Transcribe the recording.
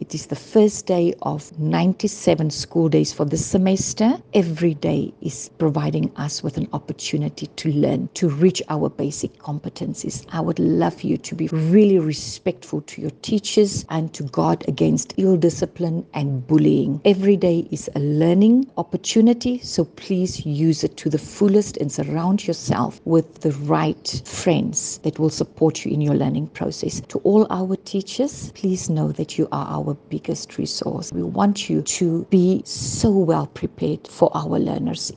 It is the first day of 97 school days for this semester. Every day is providing us with an opportunity to learn, to reach our basic competencies. I would love you to be really respectful to your teachers and to guard against ill discipline and bullying. Every day is a learning opportunity, so please use it to the fullest and surround yourself with the right friends that will support you in your learning process. To all our teachers, please know that you are our biggest resource. We want you to be so well prepared for our learners.